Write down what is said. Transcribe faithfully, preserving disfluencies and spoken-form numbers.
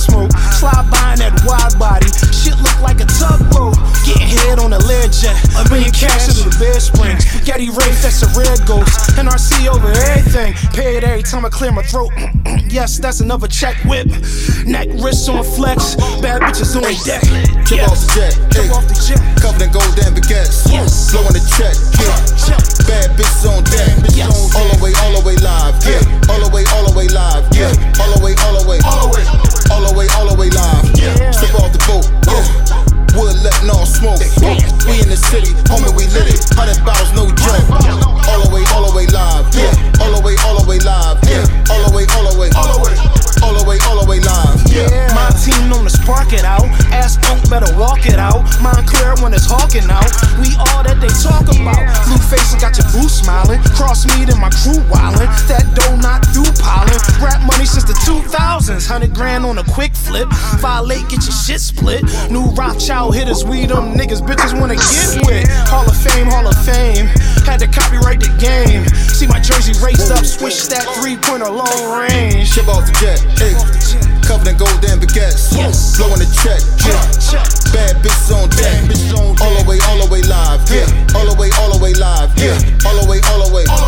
smoke. Slide by in that wide body, shit look like a tugboat. Getting head on a Learjet, a million cash into the bed springs. Getty Wraith, that's a red ghost. N R C over everything. Paid every time I clear my throat. Yes, that's another check whip. Neck, wrists on flex. Bad bitches on deck. Jump Yes. off the jet, Jump hey. off the jet. Covered in gold and baguettes. Yes. Blowing the check, yeah. Bad bitches on deck. Yes. All the way, all the way live, yeah. All the way, all the way live, yeah. All the way, all the way, all the way, all the way, all the way live. Yeah. Step off the boat, yeah. Wood letting all smoke. We in the city, homie, we lit it. Hundred bottles, no joke. All the way, all the way live, yeah. All the way, all the way live, yeah. All the way, all the way, all the way, all the way, all the way live, yeah. My team known to spark it out. Ass funk better walk it out. Mind clear when it's hawking out. We all that they talk about. Blue faces got your boo smiling. Cross meat and my crew wildin'. That dough not through piling. Rap money since the two thousands. Hundred grand on a quick flip. Violate, get your shit split. New Rothschild hitters, we them niggas bitches wanna get with. Hall of Fame, Hall of Fame. Had to copyright the game. See my jersey raised up, switch that three-pointer long range. Ship off the jet, hey. Covered in gold and baguettes. Yes. Blowing the check, yeah. Bad bitches on deck. All the way, all the way live, yeah. All the way, all the way live, yeah. All the way, all the way.